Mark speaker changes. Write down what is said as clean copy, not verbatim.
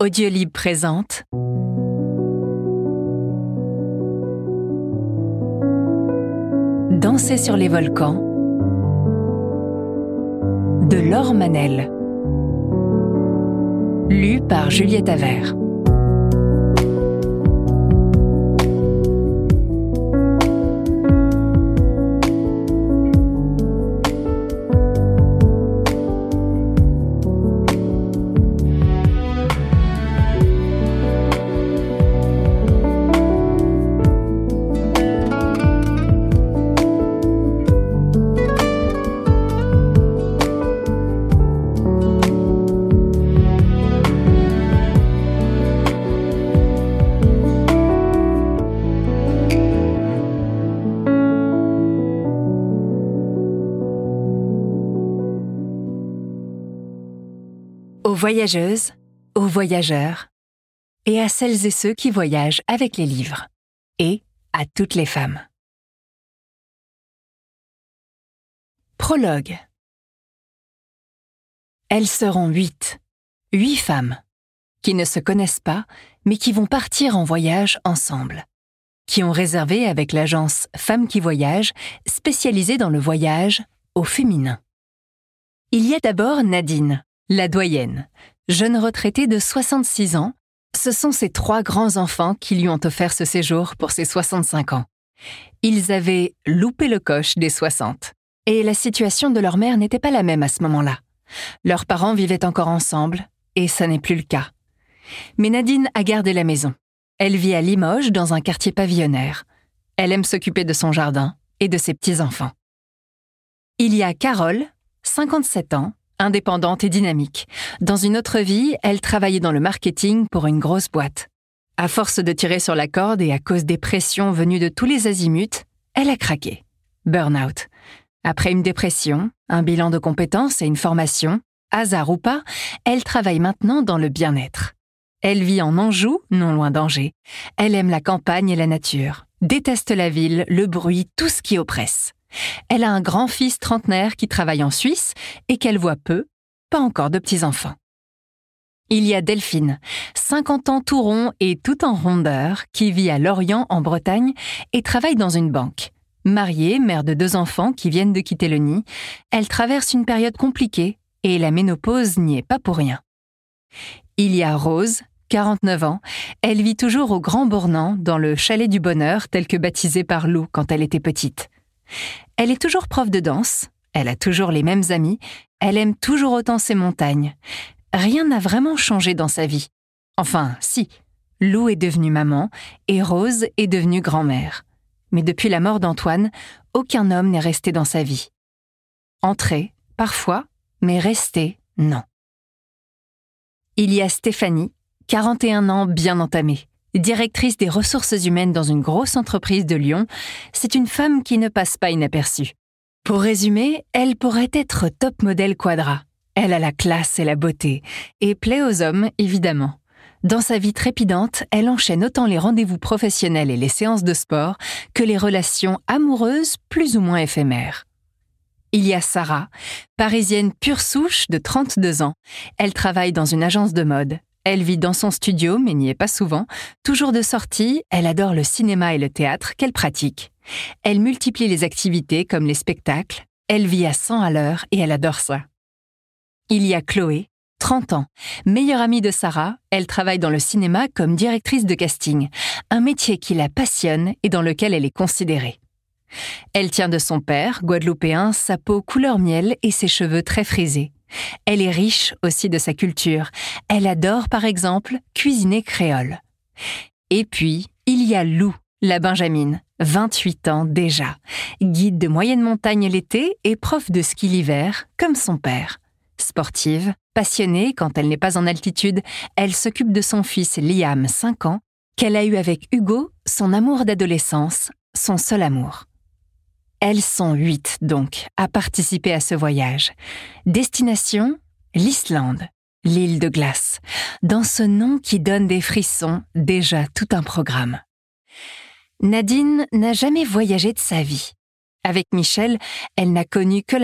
Speaker 1: Audiolib présente Danser sur les volcans de Laure Manel. Lu par Juliette Avert. Aux voyageuses, aux voyageurs, et à celles et ceux qui voyagent avec les livres, et à toutes les femmes. Prologue. Elles seront 8 femmes, qui ne se connaissent pas, mais qui vont partir en voyage ensemble, qui ont réservé avec l'agence Femmes qui voyagent, spécialisée dans le voyage au féminin. Il y a d'abord Nadine, la doyenne, jeune retraitée de 66 ans, ce sont ses 3 grands-enfants qui lui ont offert ce séjour pour ses 65 ans. Ils avaient loupé le coche des 60, et la situation de leur mère n'était pas la même à ce moment-là. Leurs parents vivaient encore ensemble, et ça n'est plus le cas. Mais Nadine a gardé la maison. Elle vit à Limoges, dans un quartier pavillonnaire. Elle aime s'occuper de son jardin et de ses petits-enfants. Il y a Carole, 57 ans, indépendante et dynamique. Dans une autre vie, elle travaillait dans le marketing pour une grosse boîte. À force de tirer sur la corde et à cause des pressions venues de tous les azimuts, elle a craqué. Burn-out. Après une dépression, un bilan de compétences et une formation, hasard ou pas, elle travaille maintenant dans le bien-être. Elle vit en Anjou, non loin d'Angers. Elle aime la campagne et la nature, déteste la ville, le bruit, tout ce qui oppresse. Elle a un grand-fils trentenaire qui travaille en Suisse et qu'elle voit peu, pas encore de petits-enfants. Il y a Delphine, 50 ans tout rond et tout en rondeur, qui vit à Lorient en Bretagne et travaille dans une banque. Mariée, mère de 2 enfants qui viennent de quitter le nid, elle traverse une période compliquée et la ménopause n'y est pas pour rien. Il y a Rose, 49 ans, elle vit toujours au Grand Bornand, dans le chalet du bonheur tel que baptisé par Lou quand elle était petite. Elle est toujours prof de danse, elle a toujours les mêmes amis, elle aime toujours autant ses montagnes. Rien n'a vraiment changé dans sa vie. Enfin, si, Lou est devenue maman et Rose est devenue grand-mère. Mais depuis la mort d'Antoine, aucun homme n'est resté dans sa vie. Entrer, parfois, mais rester, non. Il y a Stéphanie, 41 ans bien entamée. Directrice des ressources humaines dans une grosse entreprise de Lyon, c'est une femme qui ne passe pas inaperçue. Pour résumer, elle pourrait être top modèle quadra. Elle a la classe et la beauté, et plaît aux hommes, évidemment. Dans sa vie trépidante, elle enchaîne autant les rendez-vous professionnels et les séances de sport que les relations amoureuses plus ou moins éphémères. Il y a Sarah, parisienne pure souche de 32 ans. Elle travaille dans une agence de mode. Elle vit dans son studio, mais n'y est pas souvent. Toujours de sortie, elle adore le cinéma et le théâtre qu'elle pratique. Elle multiplie les activités comme les spectacles. Elle vit à 100 à l'heure et elle adore ça. Il y a Chloé, 30 ans. Meilleure amie de Sarah, elle travaille dans le cinéma comme directrice de casting. Un métier qui la passionne et dans lequel elle est considérée. Elle tient de son père, guadeloupéen, sa peau couleur miel et ses cheveux très frisés. Elle est riche aussi de sa culture. Elle adore, par exemple, cuisiner créole. Et puis, il y a Lou, la Benjamine, 28 ans déjà. Guide de moyenne montagne l'été et prof de ski l'hiver, comme son père. Sportive, passionnée quand elle n'est pas en altitude, elle s'occupe de son fils Liam, 5 ans, qu'elle a eu avec Hugo, son amour d'adolescence, son seul amour. Elles sont 8, donc, à participer à ce voyage. Destination, l'Islande, l'île de glace. Dans ce nom qui donne des frissons, déjà tout un programme. Nadine n'a jamais voyagé de sa vie. Avec Michel, elle n'a connu que